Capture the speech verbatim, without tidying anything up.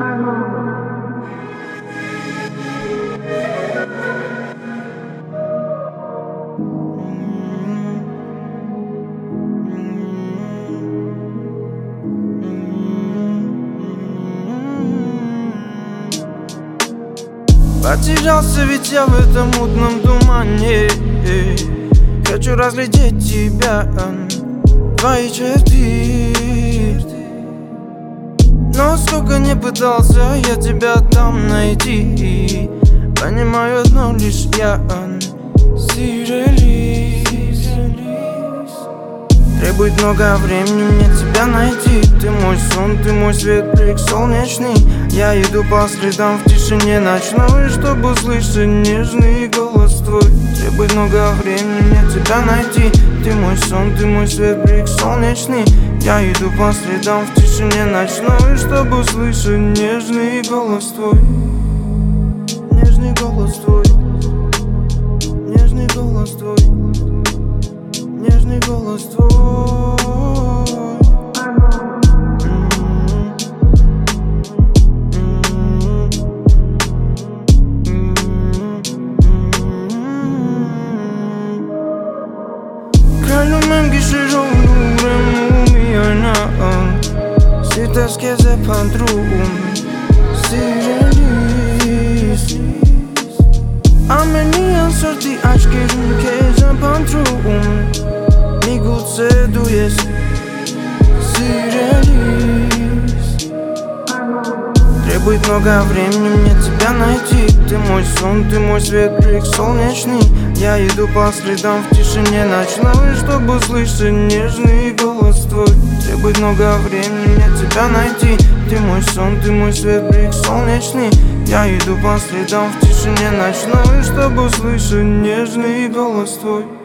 Потерялся ведь я в этом мутном тумане. Хочу разглядеть тебя, твои черты. Но сколько не пытался я тебя там найти, понимаю одно лишь я: сирелис. Требует много времени мне тебя найти. Ты мой сон, ты мой свет, блик солнечный. Я иду по следам в тишине ночной, чтобы услышать нежный голос твой. Требует много времени мне тебя найти. Ты мой сон, ты мой свет, блик солнечный. Я иду по следам в тишине ночной, чтобы услышать нежный голос твой. Нежный голос твой. Нежный голос твой. Нежный голос твой. Kalbimim geçir olurum yana. Si tas keze pandrum Sirelis. Amenian sorti aşkerim keze pandrum. Miguce duyes Sirelis. Требует много времени мне тебя найти. Ты мой сон, ты мой свет, блик солнечный. Я иду по следам в тишине ночной, чтобы услышать нежный голос твой. Требует много времени мне тебя найти. Ты мой сон, ты мой свет, блик солнечный. Я иду по следам в тишине ночной, чтобы услышать нежный голос твой.